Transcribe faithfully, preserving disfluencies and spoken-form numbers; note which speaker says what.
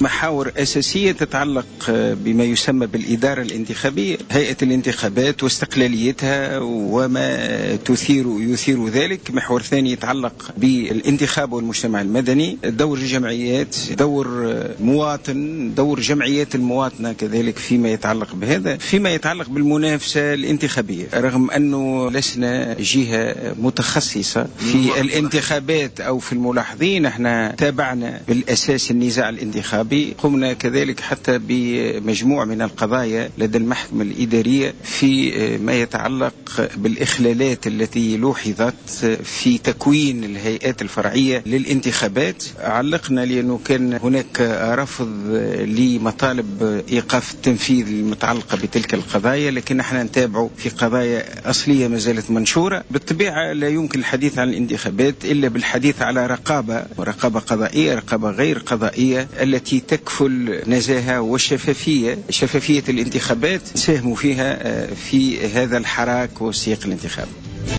Speaker 1: محاور أساسية تتعلق بما يسمى بالإدارة الانتخابية، هيئة الانتخابات واستقلاليتها وما تثير يثير ذلك. محور ثاني يتعلق بالانتخاب والمجتمع المدني، دور الجمعيات، دور مواطن، دور جمعيات المواطنة كذلك فيما يتعلق بهذا. فيما يتعلق بالمنافسة الانتخابية، رغم أنه لسنا جهة متخصصة في الانتخابات أو في الملاحظين، احنا تابعنا بالأساس النزاع الانتخابي، قمنا كذلك حتى بمجموع من القضايا لدى المحكمة الإدارية في ما يتعلق بالإخلالات التي لوحظت في تكوين الهيئات الفرعية للانتخابات. علقنا لأنه كان هناك رفض لمطالب إيقاف التنفيذ المتعلقة بتلك القضايا، لكن احنا نتابع في قضايا أصلية ما زالت منشورة. بالطبيعة لا يمكن الحديث عن الانتخابات إلا بالحديث على رقابة رقابة قضائية، رقابة غير قضائية التي تكفل نزاهة وشفافية شفافية الانتخابات ساهموا فيها في هذا الحراك وسياق الانتخاب.